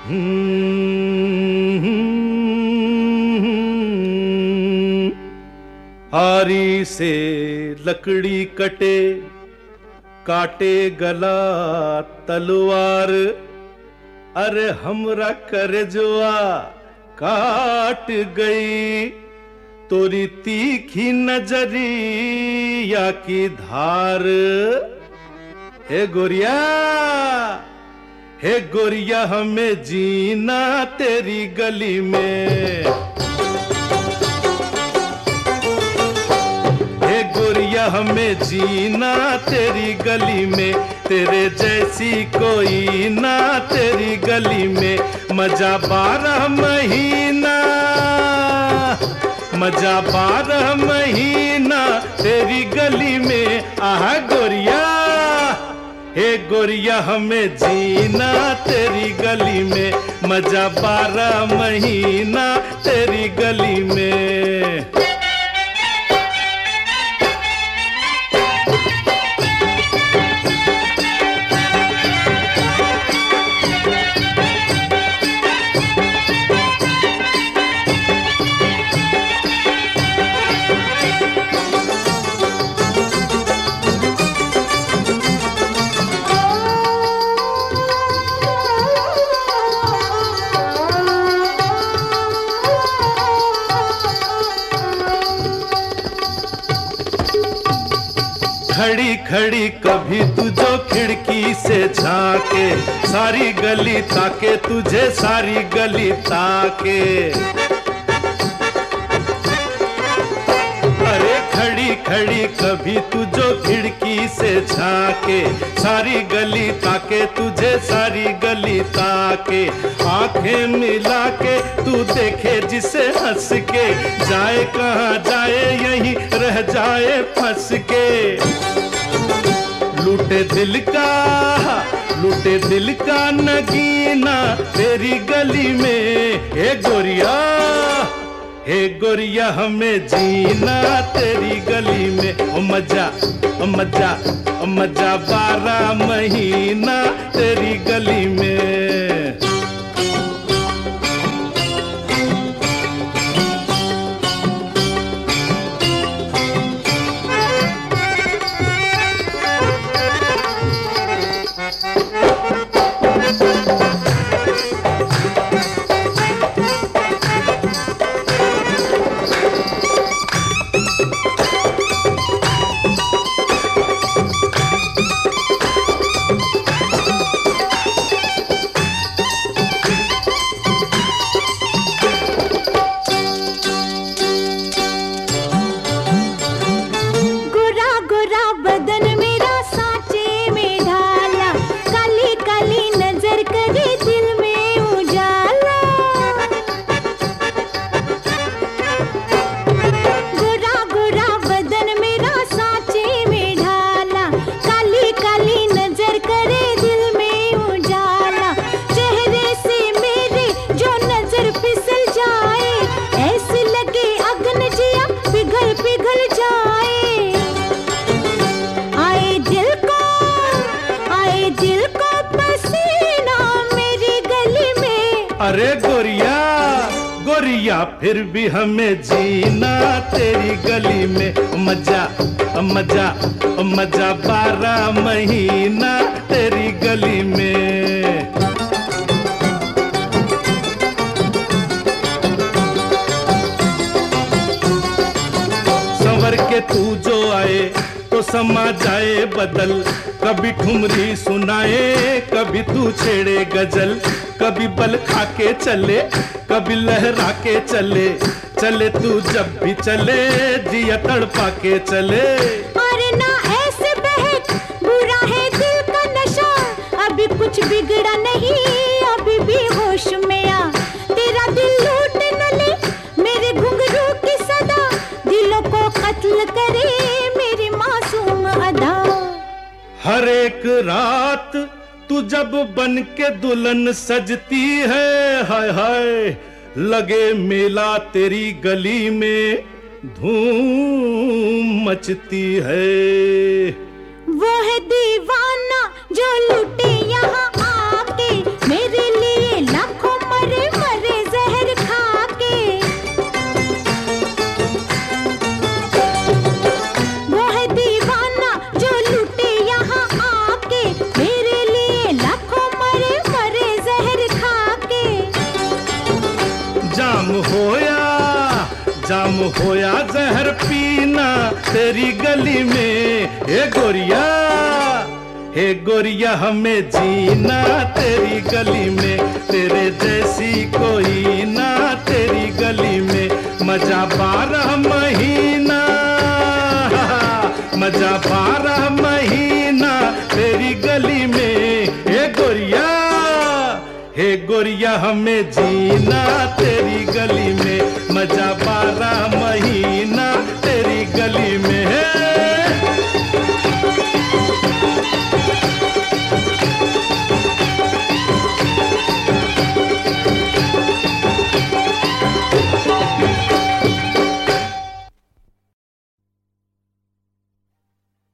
आरी से लकड़ी कटे, काटे गला तलवार, अरे हमरा करजवा काट गई तोरी तीखी नजरिया की धार। हे गोरिया हमें जीना तेरी गली में, हे गोरिया हमें जीना तेरी गली में, तेरे जैसी कोई ना तेरी गली में। मजा 12 महीना, मजा 12 महीना तेरी गली में। आहा गोरिया, हे गोरिया हमें जीना तेरी गली में, मजा 12 महीना तेरी गली में। खड़ी खड़ी कभी तू जो खिड़की से झांके, सारी गली ताके तुझे, सारी गली ताके। अरे खड़ी खड़ी कभी तू जो खिड़की से झांके, सारी गली ताके तुझे, सारी गली ताके। आंखें मिला के तू देखे जिसे हंस के, जाए कहाँ जाए यहीं रह जाए फंस के। लूटे दिल का नगीना तेरी गली में। हे गोरिया हमें जीना तेरी गली में। ओ मजा 12 महीना तेरी गली में। अरे गोरिया फिर भी हमें जीना तेरी गली में। मजा 12 महीना तेरी गली में। संवर के तू जो आए तो समा जाए बदल, कभी ठुमरी सुनाए कभी तू छेड़े गजल, कभी बल खा के चले कभी लहरा के चले, चले तू जब भी चले जिया तड़पा के चले। अरे ना ऐसे बहक, बुरा है दिल का नशा, अभी कुछ बिगड़ा नहीं अभी भी होश में आ। तेरा दिल लूट न ले मेरे घुंघरू की सदा, दिलों को कत्ल करे मेरी मासूम अदा। हर एक रात तू जब बन के दुल्हन सजती है, हाय हाय लगे मेला तेरी गली में धूम मचती है। वो है दीवाना जो लूटे यहाँ आके, मेरे लिए लाखों जाम होया जहर पीना तेरी गली में। हे गोरिया हमें जीना तेरी गली में, तेरे जैसी कोई ना तेरी गली में। मजा 12 महीना, मजा 12 महीना तेरी गली में। हे गोरिया हमें जीना तेरी गली में, मजा 12 महीना तेरी गली में।